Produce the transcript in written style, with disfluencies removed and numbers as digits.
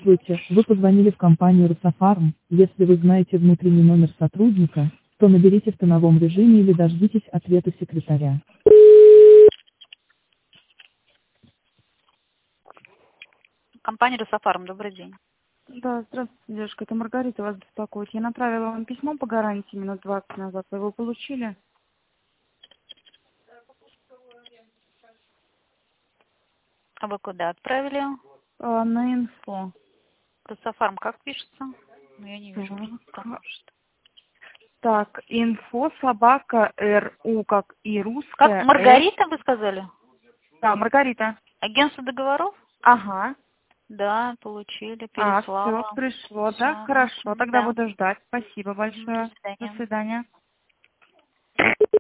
Здравствуйте, вы позвонили в компанию Русафарм. Если вы знаете внутренний номер сотрудника, то наберите в тоновом режиме или дождитесь ответа секретаря. Компания Русафарм, добрый день. Да, здравствуйте, девушка, это Маргарита вас беспокоит. Я направила вам письмо по гарантии минут 20 назад. Вы его получили? А вы куда отправили? На инфо. Русафарм как пишется? Ну, я не вижу. Так, Потому что... так, инфо, собака, РУ, как и русская. Как Маргарита, вы сказали? Да, Маргарита. Агентство договоров? Ага. Да, получили, Все, переслала. пришло, да? Всё. Хорошо, тогда Да. буду ждать. Спасибо До большое. До свидания. свидания.